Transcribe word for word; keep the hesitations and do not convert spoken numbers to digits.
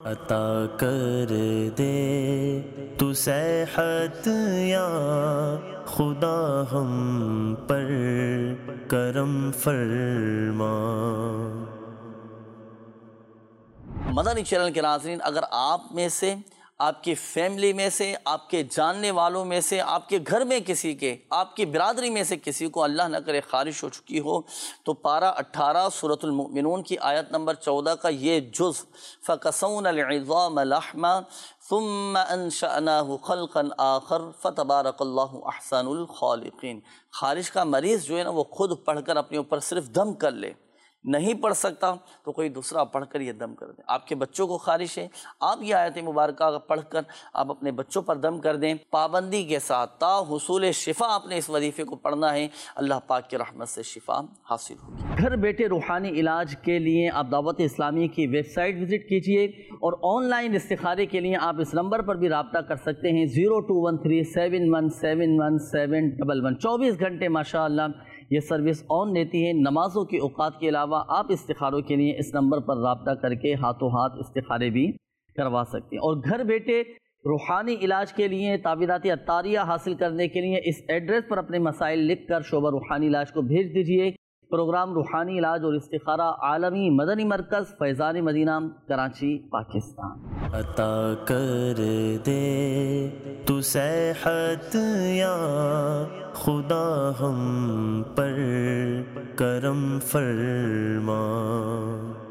عطا کر دے تو صحت یا خدا ہم پر کرم فرما۔ مدنی چینل کے ناظرین، اگر آپ میں سے، آپ کی فیملی میں سے، آپ کے جاننے والوں میں سے، آپ کے گھر میں کسی کے، آپ کی برادری میں سے کسی کو اللہ نہ کرے خارش ہو چکی ہو، تو پارہ اٹھارہ سورۃ المؤمنون کی آیت نمبر چودہ کا یہ جز فَكَسَوْنَا الْعِظَامَ لَحْمًا ثُمَّ أَنشَأْنَاهُ خَلْقًا آخَرَ فَتَبَارَكَ اللَّهُ أَحْسَنُ الْخَالِقِينَ۔ خارش کا مریض جو ہے نا وہ خود پڑھ کر اپنے اوپر صرف دم کر لے، نہیں پڑھ سکتا تو کوئی دوسرا پڑھ کر یہ دم کر دیں۔ آپ کے بچوں کو خارش ہے، آپ یہ آیت مبارکہ پڑھ کر آپ اپنے بچوں پر دم کر دیں، پابندی کے ساتھ تا حصول شفا آپ نے اس وظیفے کو پڑھنا ہے، اللہ پاک کی رحمت سے شفا حاصل ہوگی۔ گھر بیٹھے روحانی علاج کے لیے آپ دعوت اسلامی کی ویب سائٹ وزٹ کیجئے، اور آن لائن استخارے کے لیے آپ اس نمبر پر بھی رابطہ کر سکتے ہیں، zero two one three seven one seven one seven double one. چوبیس گھنٹے ماشاءاللہ یہ سروس آن رہتی ہے۔ نمازوں کے اوقات کے علاوہ آپ استخاروں کے لیے اس نمبر پر رابطہ کر کے ہاتھوں ہاتھ استخارے بھی کروا سکتے ہیں، اور گھر بیٹھے روحانی علاج کے لیے تعویذات عطاریہ حاصل کرنے کے لیے اس ایڈریس پر اپنے مسائل لکھ کر شعبہ روحانی علاج کو بھیج دیجئے۔ پروگرام روحانی علاج اور استخارہ عالمی مدنی مرکز فیضان مدینہ کراچی پاکستان۔ عطا کر دے تو صحت یا خدا ہم پر کرم فرما۔